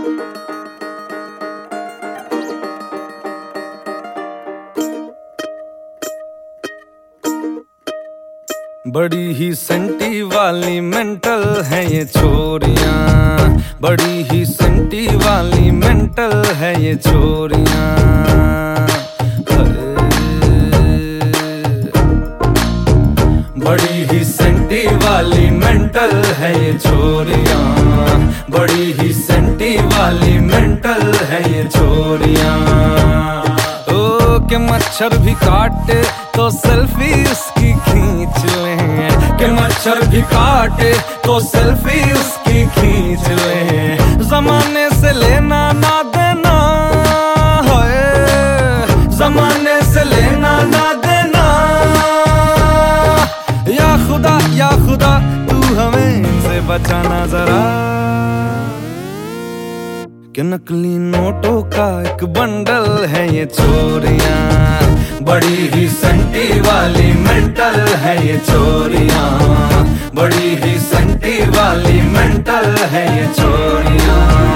बड़ी ही सेंटी वाली मेंटल है ये छोरियां, बड़ी ही सेंटी वाली मेंटल है ये छोरियां। बड़ी ही सेंटी वाली मेंटल है ये छोरियां, बड़ी ही सेंटी वाली मेंटल है ये छोरियां। ओ के मच्छर भी काटे तो सेल्फी उसकी खींच लें, के मच्छर भी काटे तो सेल्फी उसकी खींच लें। जमाने से लेना ना देना है, जमाने से लेना ना देना। या खुदा तू हमें इनसे बचाना जरा, कि नकली नोटों का एक बंडल है ये चोरियां। बड़ी ही सेंटी वाली मेंटल है ये चोरियां, बड़ी ही सेंटी वाली मेंटल है ये चोरियां।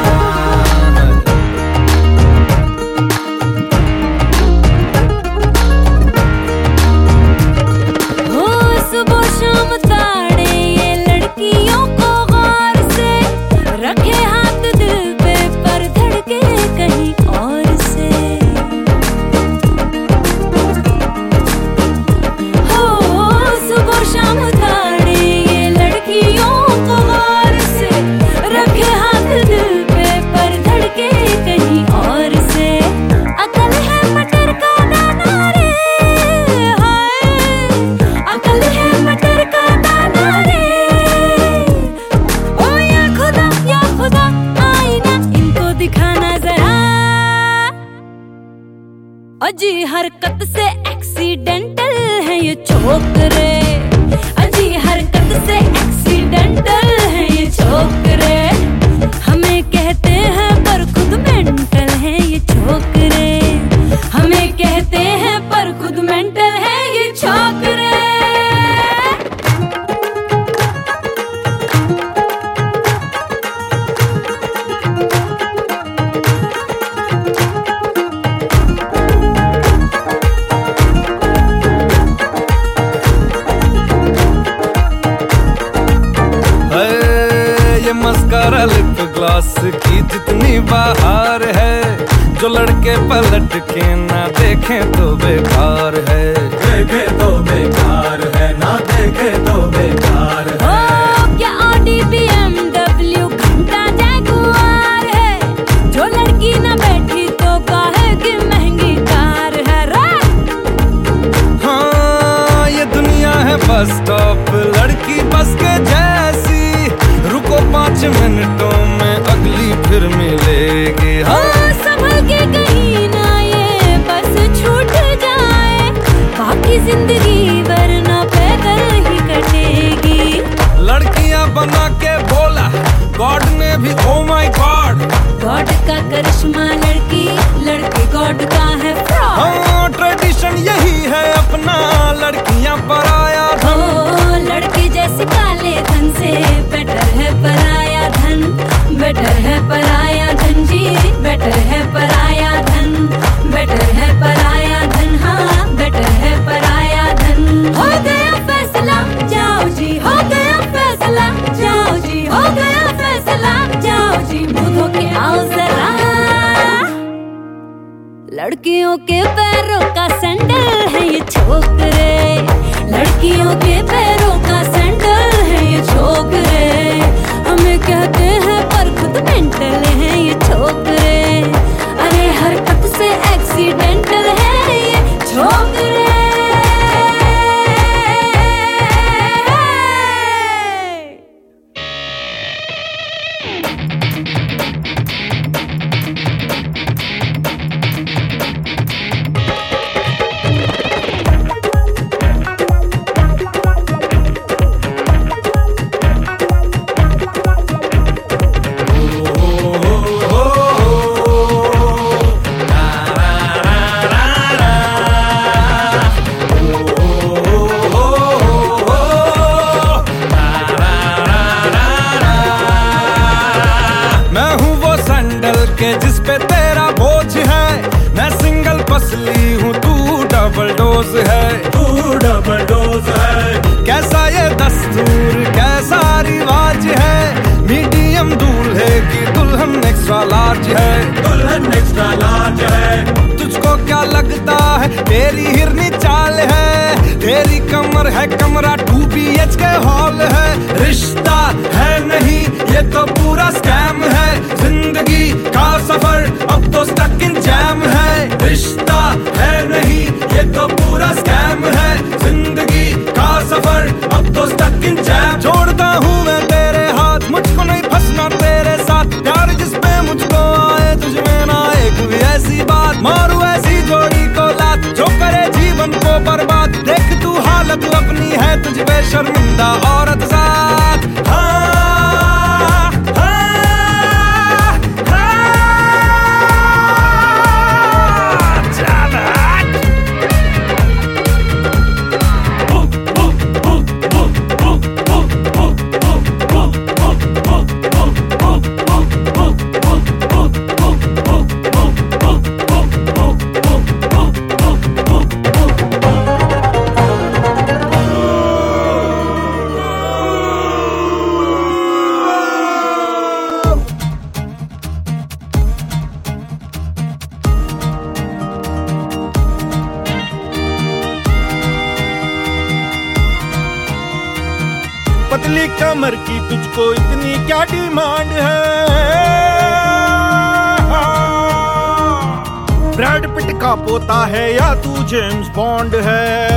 अजी हरकत से एक्सीडेंटल है ये छोकरे, अजी हरकत से एक्सीडेंटल है ये छोकरे। हमें कहते हैं पर खुद मेंटल है ये छोकरे, हमें कहते हैं पर खुद मेंटल है ये छोकरे। मस्कारा लिप ग्लास की जितनी बाहर है, जो लड़के पलट के ना देखें तो बेकार है। देखे तो बेकार है, ना देखे तो बेकार है। क्या ऑडी BMW घंटा जैगुआर है, जो लड़की ना बैठी तो कहेगी महंगी कार है रे। हाँ ये दुनिया है बस स्टॉप, लड़की बस के जैसी, रुको 5 मिनटों में अगली फिर मिलेगी। हाँ संभल के कहीं ना ये बस छूट जाए, बाकी जिंदगी वरना पैदल ही कटेगी। लड़कियां बना के बोला गॉड ने भी, ओ माय गॉड। गॉड का करिश्मा लड़की, लड़के गॉड का है फ्रॉड। हाँ ट्रेडिशन यही है अपना, लड़कियां पराया धन। ओ लड़के जैसे काले धन से बेटर है पराया धन, बेटर है पराया धन जी, बेटर है पराया धन, बेटर है पराया धन। हाँ बेटर है पराया धन। हो गया फैसला जाओ जी, हो गया फैसला जाओ जी, हो गया फैसला जाओ जी, मुंह धो के आओ जरा। लड़कियों के पैरों का सैंडल है ये छोकरे, लड़कियों के पैरों का सैंडल है ये छोकरे। हमें कहते हैं पर खुद मेंटल है ये छोकरे, अरे हरकत से एक्सीडेंटल है ये छोकरे। पे तेरा बोझ है, मैं सिंगल पसली हूँ तू डबल डोज है, तू डबल डोज है। कैसा ये दस्तूर कैसा रिवाज है, मीडियम दूल्हे की दुल्हन एक्स्ट्रा लार्ज है, दुल्हन एक्स्ट्रा लार्ज है। तुझको क्या लगता है तेरी हिरनी चाल है, तेरी कमर है कमरा 2 BHK हॉल है, रिश्ता है नहीं ये तो पूरा स्कैम है, जिंदगी का सफर अब तो स्टक इन जैम है, रिश्ता है नहीं ये तो पूरा स्कैम है, जिंदगी का सफर अब तो स्टक इन जैम। जोड़ता हूँ मैं तेरे हाथ, मुझको नहीं फंसना तेरे साथ, प्यार जिसपे मुझको आए तुझमें ना एक भी ऐसी बात, मारू ऐसी जोड़ी को लात जो करे जीवन को बर्बाद, देख तू हालत अपनी है तुझ पे शर्मिंदा औरत साथ। हाँ, हाँ, हाँ, ज्यादा। पतली कमर की तुझको इतनी क्या डिमांड है, ब्रैड पिट का पोता है या तू जेम्स बॉन्ड है।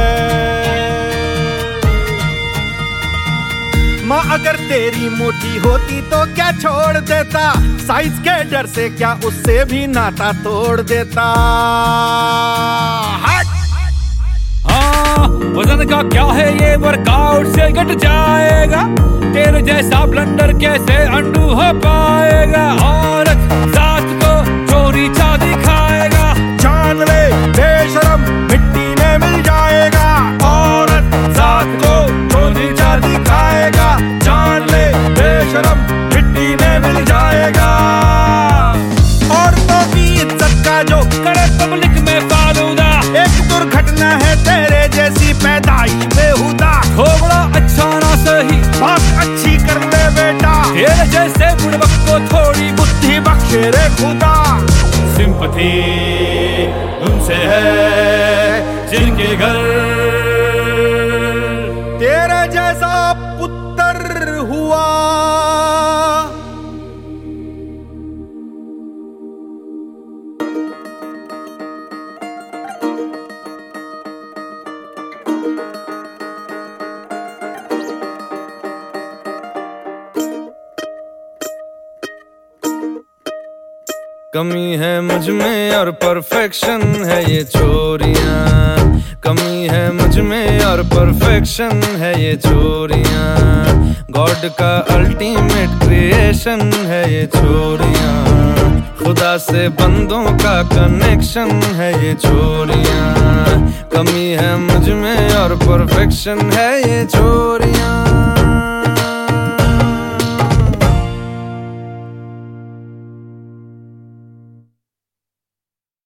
माँ अगर तेरी मोटी होती तो क्या छोड़ देता, साइज के डर से क्या उससे भी नाता तोड़ देता। वजन का क्या है ये वर्कआउट से घट जाएगा, तेरे जैसा ब्लंडर कैसे अंडू हो पाएगा, औरत जात को चोरी चाँदी खाएगा, जान ले बेशरम मिट्टी में मिल जाएगा, औरत जात को चोरी चाँदी खाएगा, जान ले बेशरम मिट्टी में मिल जाएगा। औरतों की इज्जत का जो करे पब्लिक में फालूदा, एक दुर्घटना है तेरे जैसी पैदाइश बेहुदा, थोड़ा अच्छा ना सही बात अच्छी कर ले बेटा, तेरे जैसे बुड़बक को थोड़ी बुद्धि बख्शे रे खुदा। सिंपथी उनसे है जिनके घर तेरे जैसा पुत्र हुआ। कमी है मुझ में और परफेक्शन है ये चोरियां, कमी है मुझ में और परफेक्शन है ये चोरियां, गॉड का अल्टीमेट क्रिएशन है ये चोरियां, खुदा से बंदों का कनेक्शन है ये चोरियां, कमी है मुझ में और परफेक्शन है ये चोरियां।